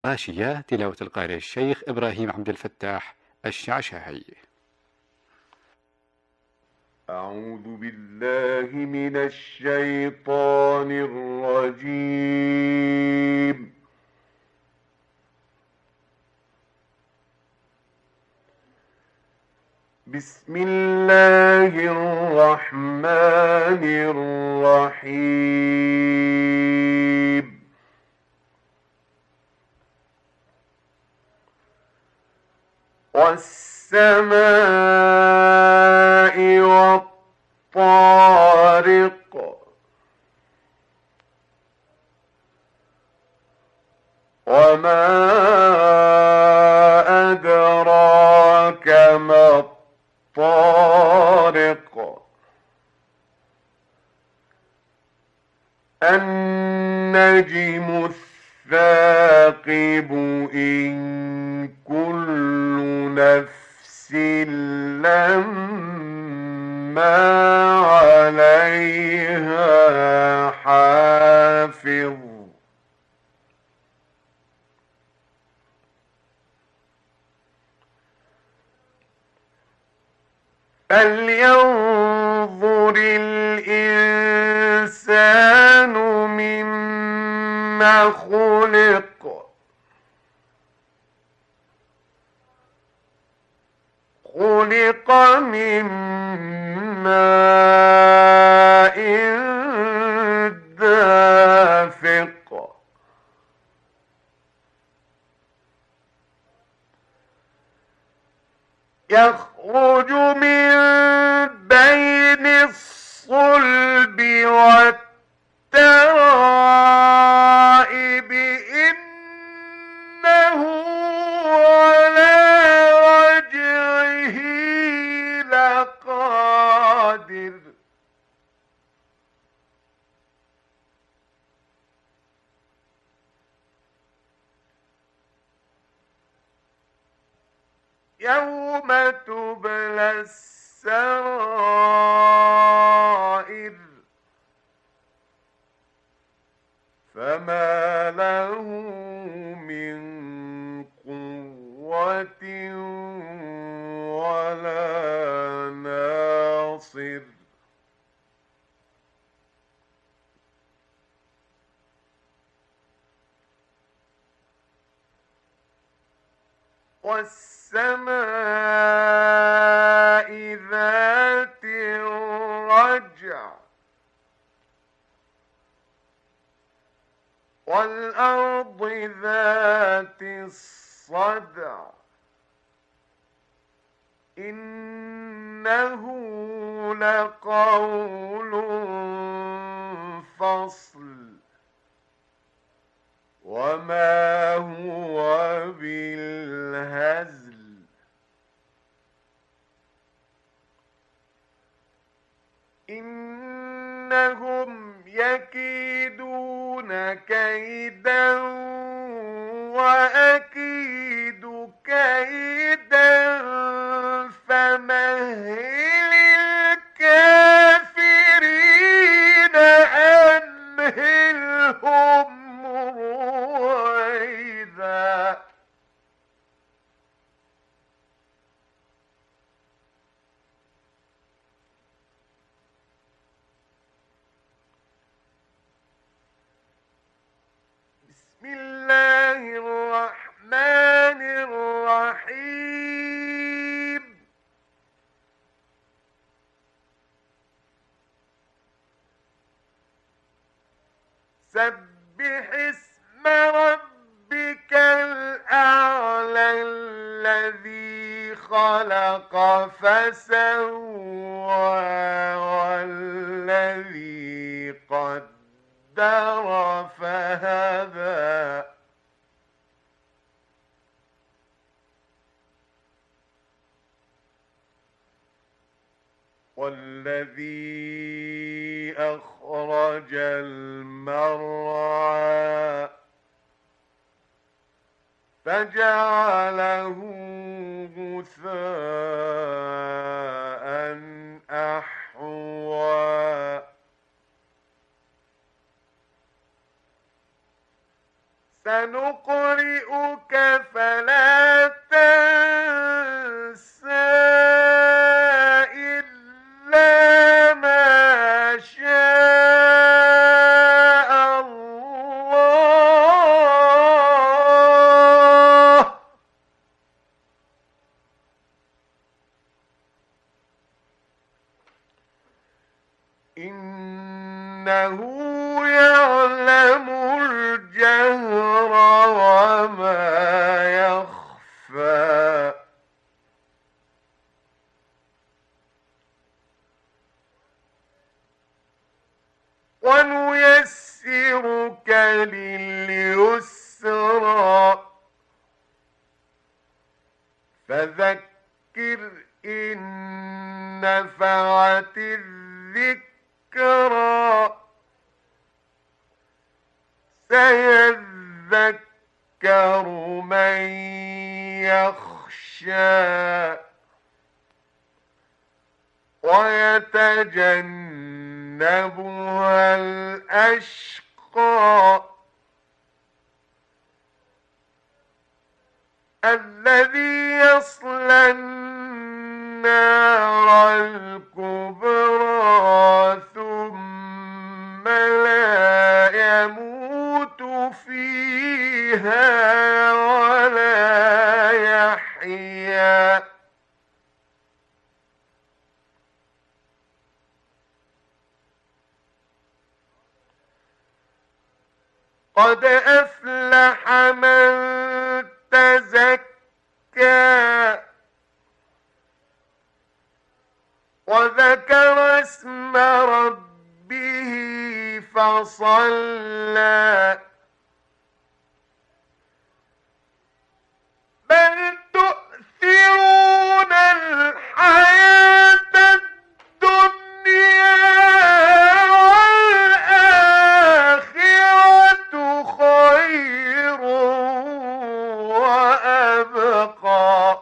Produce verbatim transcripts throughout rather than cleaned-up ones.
غاشية تلاوة القارئ الشيخ إبراهيم عبد الفتاح الشعشاعي. أعوذ بالله من الشيطان الرجيم. بسم الله الرحمن الرحيم. والسماء والطارق وما أدراك ما الطارق النجم الثاقب إن كل نفس لما عليها حافظ فلينظر الإنسان مما خلق خلق من ماء دافق يخرج من بين الصلب والترائب إنه على رجعه لقادر يوم تبلى السرائر فما له من قوة ولا ناصر والسماء ذات الرجع والأرض ذات الصدع إنه لقول فصل وما هو بالهزل إنهم يكيدون كيدا وأكيد كيدا فمهل الكافرين أمهلهم رويدا بسم الله الرحمن الرحيم. سبح اسم ربك الأعلى الذي خلق فسوى والذي قدر فهدى والذي أخرج المرعى فجعله غثاء أحوى سنقرئك ما يخفى ونيسرك لليسرى فذكر إن نفعت الذكرى سيذكر من يخشى ويتجنبها الأشقى الذي يصلى النار الكبرى ثم لا يموت فيها ولا يحيا قد أفلح من تزكى وذكر اسم ربه فصلى بل تؤثرون الحياة الدنيا والآخرة خير وأبقى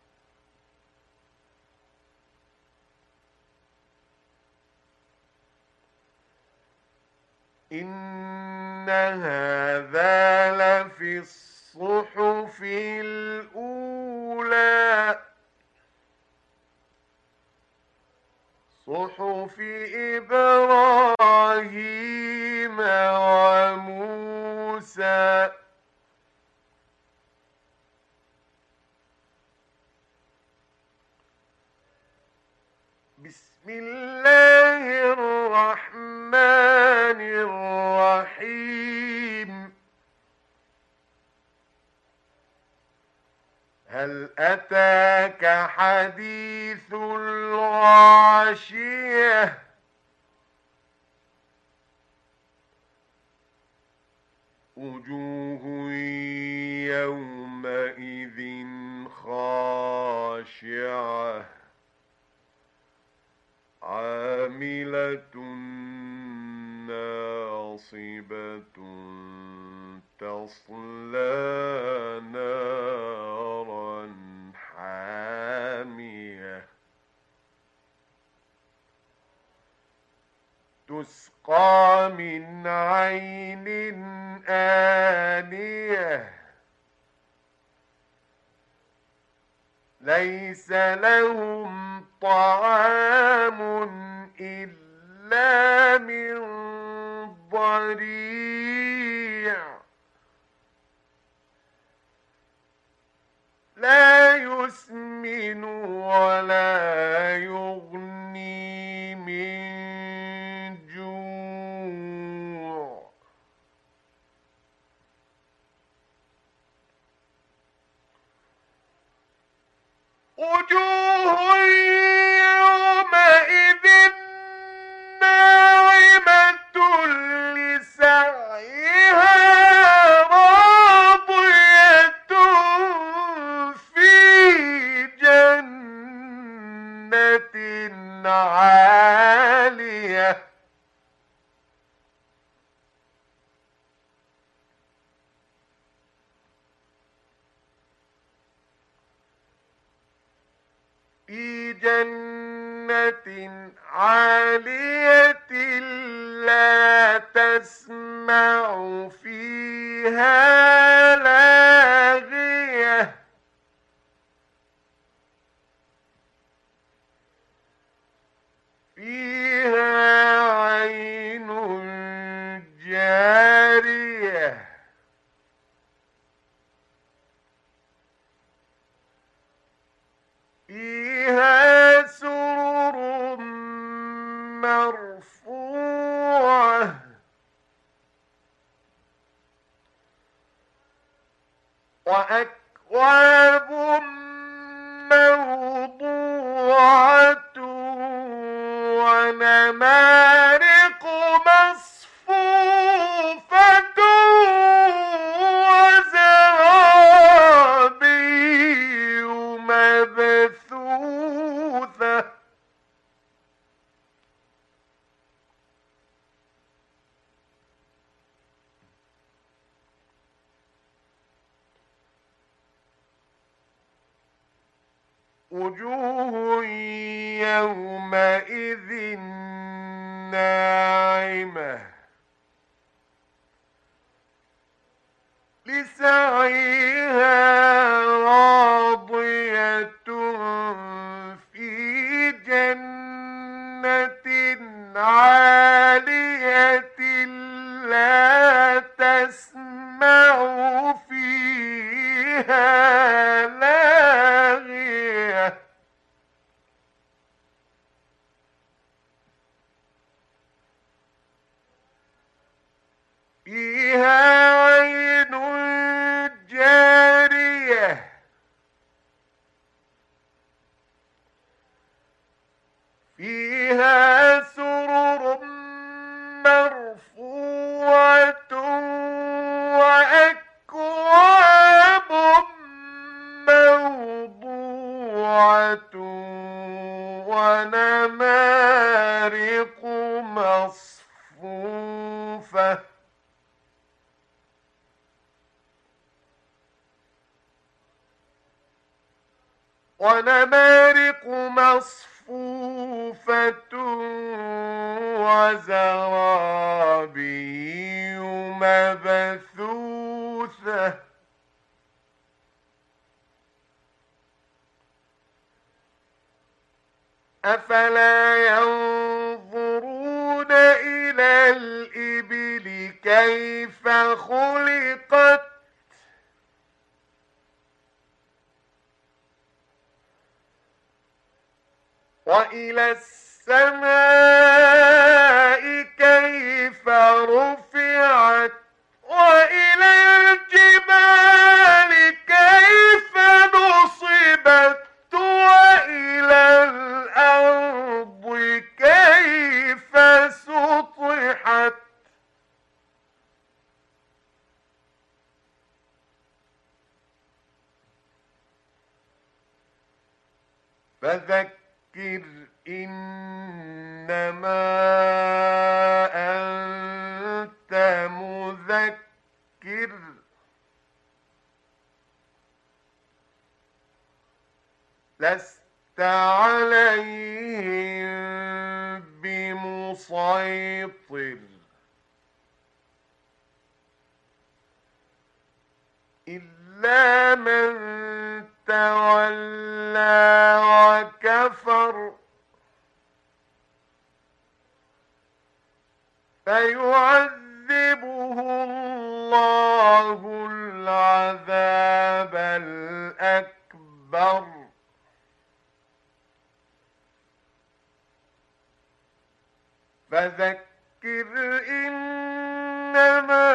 إن هذا لفي الصحف الأولى صحف إبراهيم وموسى بسم الله الرحمن الرحيم هل أتاك حديث الغاشية وجوه يومئذ خاشعة عاملة ناصبة تصلى نارا حامية تسقى من عين آنية ليس لهم طعام إلا من ضريع لا يسمن ولا يغني من جوع وجوه يومئذ ناعمة لسعيها راضية في جنة عالية في جنة عالية لا تسمع فيها لاغية فيها عين جارية فيها سرر مرفوعة وأكواب موضوعة ونمارق مصفوفة وزرابي مبثوثة وجوه يومئذ ناعمة لسعيها راضية في جنة عالية لا تسمع فيها لاغية فيها عين جارية فيها سرر مرفوعة وأكواب موضوعة ونمارق مصفوفة ونمارق مصفوفة وزرابي مبثوثة أفلا ينظرون إلى الإبل كيف خلقت وإلى السماء كيف رفعت وإلى الجبال كيف نصبت وإلى الأرض كيف سطحت فذكر إنما أنت مذكر لست عليهم بمسيطر إلا من تولى وكفر فيعذبه الله العذاب الأكبر فذكر إنما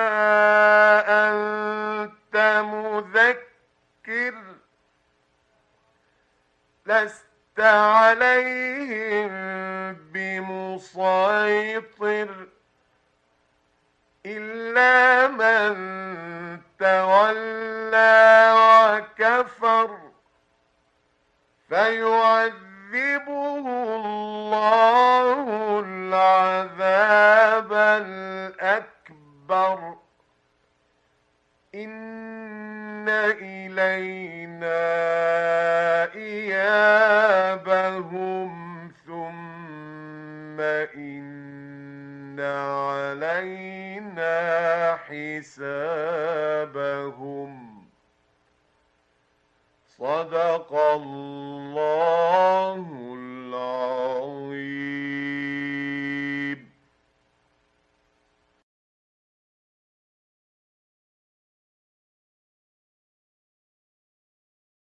أنت مذكر لست عليهم بمسيطر إلا من تولى وكفر فيعذبه الله العذاب الأكبر إن إلينا إيابهم ثم إن علينا حسابهم صدق